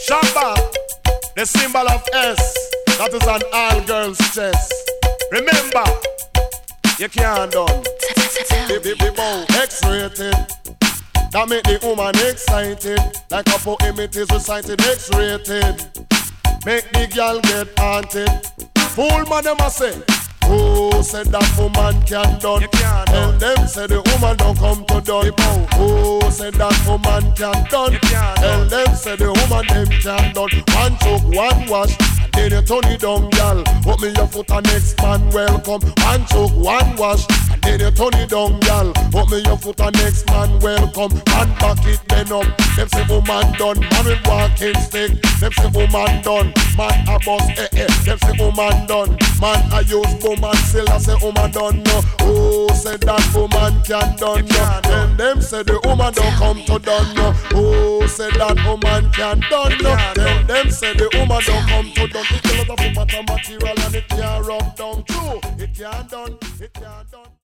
Shabba, the symbol of S, that is on all girls' chest. Remember, you can't done. X-rated, that make the woman excited. Like a poem it is recited, X-rated. Make the girl get haunted. Fool man them a say, who said that woman can done? Tell them say the woman don't come to done. Who said that woman can done? Tell them say the woman them can done. One choke, one wash, then you turn it down, girl. Put me your foot and next man welcome. One choke, one wash, then you turn it down, girl. Put me your foot and next man welcome. Man back it then up. Them say woman done, man with walking stick. Them say woman done, man a boss Them say woman done, man a use woman still I say woman done no. Who said that woman can done no? Then them say the woman don't come to done no. Who said that woman can done no? Then them say the woman don't come to done. It's a lot of material and it can't rub down. True, it can't done, it can't done.